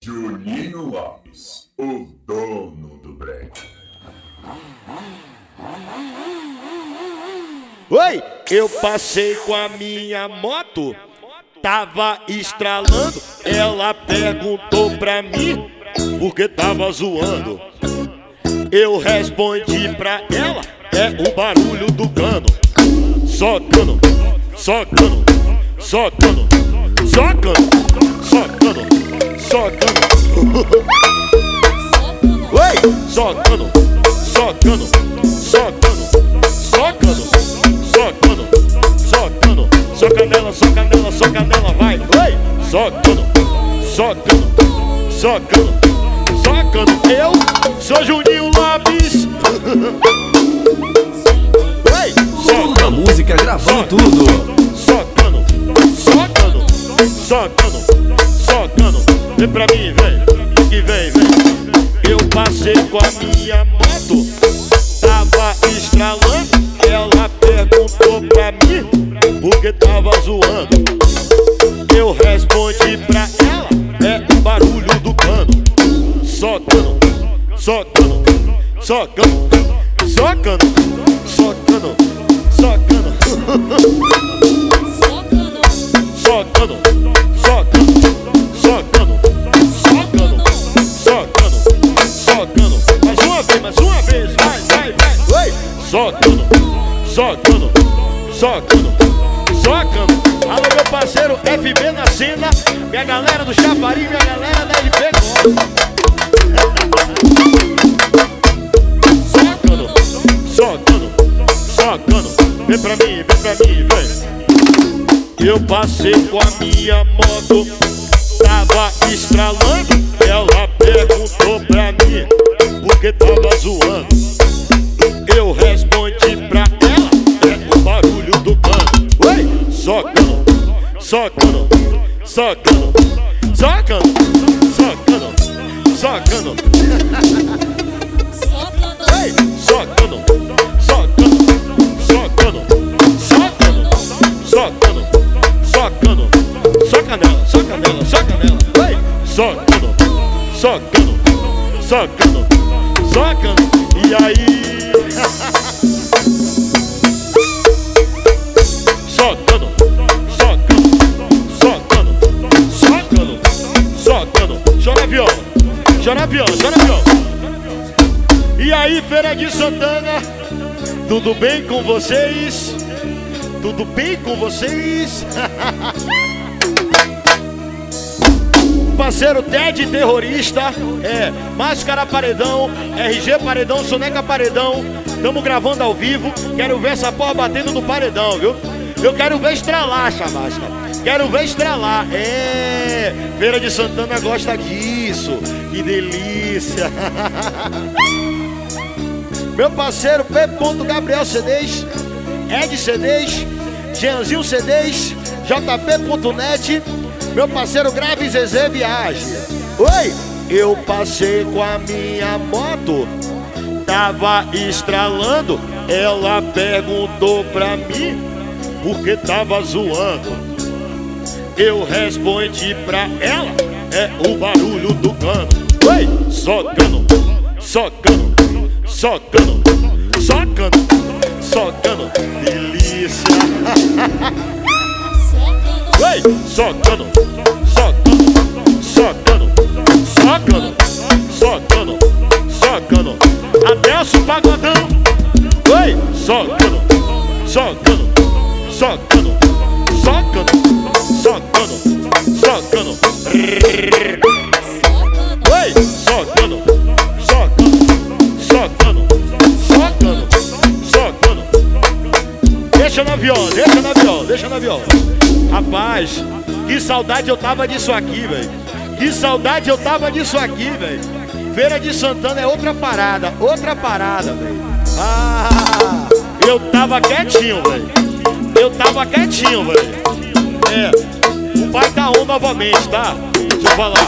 Juninho Lopes, o dono do break. Oi, eu passei com a minha moto, tava estralando. Ela perguntou pra mim porque tava zoando. Eu respondi pra ela, é o barulho do cano. Só cano, só cano, só cano, só cano, só cano, só cano. Oi, só cano, só cano, só cano, só cano, só cano, só cano, só canela, só canela, só canela, vai. Oi, só cano, só cano, só cano, só cano. Eu sou Juninho Lopes. Oi, só A música gravando tudo. só cano, só cano, só cano, só cano. Vem pra mim, vem, que vem, vem. Eu passei com a minha moto, tava estralando. Ela perguntou pra mim porque tava zoando. Eu respondi pra ela, é o barulho do cano. Só cano, só cano, só cano, só cano, só cano, só cano. Só cano, só cano, só cano, só cano, só cano, só cano. Mais uma vez, vai, vai, vai. Oi, só cano, só cano, só cano, só cano. Alô, meu parceiro FB na cena, minha galera do Chapari, minha galera da LP Gosta. Só cano, só cano, só cano. Vem pra mim, vem. Eu passei com a minha moto, tava estralando. Ela perguntou pra mim porque tava zoando. Eu respondi pra ela, é o barulho do cano. Oi, só cano, só cano, só cano, só cano, só cano, só cano. Ei, só cano, só cano, só cano, só cano, só cano, só cano, só canela, só canela, só canela. Ei, só cano, só cano, só cano, só cano. E aí? Só cano, só cano, só cano, só cano, só cano. Chora viola, chora viola, chora viola. E aí, Feira de Santana, tudo bem com vocês? Tudo bem com vocês? Parceiro Ted Terrorista, Máscara Paredão, RG Paredão, Soneca Paredão. Tamo gravando ao vivo, quero ver essa porra batendo no paredão, viu? Eu quero ver estralar, Chamasca. Quero ver estralar. Feira de Santana gosta disso. Que delícia. Meu parceiro P. Gabriel CDs, Ed CDs, Jeanzinho CDs, JP.net. Meu parceiro Grave Zezé Viagem. Oi, eu passei com a minha moto, tava estralando. Ela perguntou pra mim porque tava zoando. Eu respondi pra ela, é o barulho do cano. Oi, só cano, só cano, só cano, só cano, só cano. Delícia. Oi, só cano, só cano, só cano, só cano, só cano, só cano. Adelso Pagodão. Oi, só cano, só cano, só cano, só cano, só cano, só cano. Oi, só cano, só cano, só cano, só cano, só cano. Deixa na viola, deixa na viola, deixa na viola. Rapaz, que saudade eu tava disso aqui, velho. Que saudade eu tava disso aqui, velho. Feira de Santana é outra parada, velho. Ah, eu tava quietinho, velho. Eu tava quietinho, velho. O pai tá on novamente, tá? Deixa eu falar.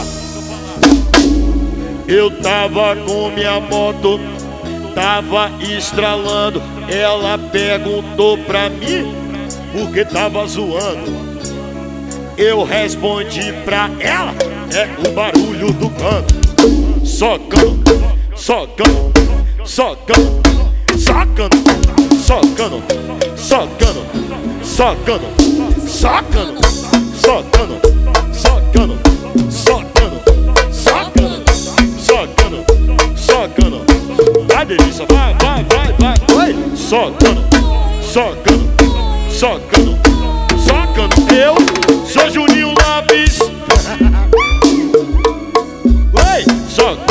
Eu tava com minha moto, tava estralando. Ela perguntou pra mim porque tava zoando. Eu respondi pra ela, é o barulho do cano. Socando, socando, socando, socando, socando, socando, socando, socando, socando, socando, socando, socando, socando, socando. Vai, delícia, vai, vai, vai, vai, vai. Socando, socando, socando, socando. Eu sou Juninho Lopes. Vai, socando.